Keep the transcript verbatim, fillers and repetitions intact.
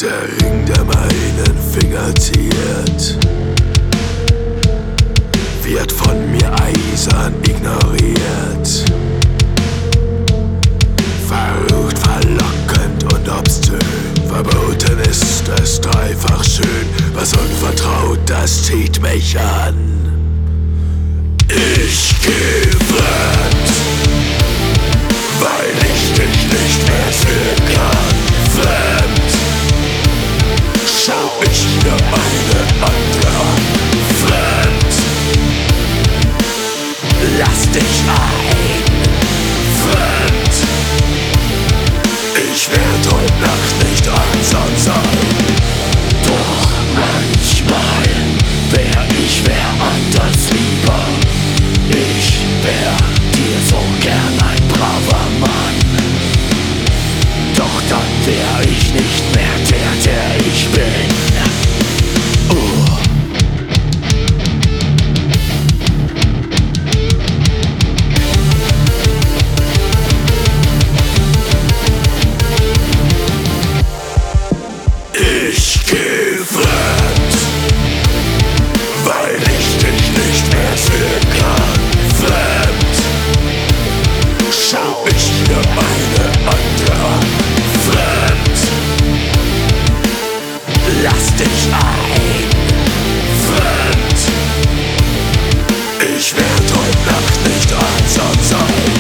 Der Ring, der meinen Finger ziert, wird von mir eisern ignoriert. Verrucht, verlockend und obszön, verboten ist es dreifach schön. Was unvertraut, das zieht mich an. Ich geh fremd, weil ich dich nicht mehr sehen kann. Fremd, schau ich mir eine andere an. Fremd, lass dich ein. Fremd, ich werd heute Nacht nicht einsam sein. Doch manchmal wär ich wer anders lieber. Ich wär dir so gern ein braver Mann. Doch dann wär ich nicht mehr der, der ich bin. uh. Ich geh fremd, weil ich dich nicht mehr sehen kann. Fremd, schau ich mir eine andere an. Fremd, Lass dich ein. fremd, ich werd heute Nacht nicht einsam sein.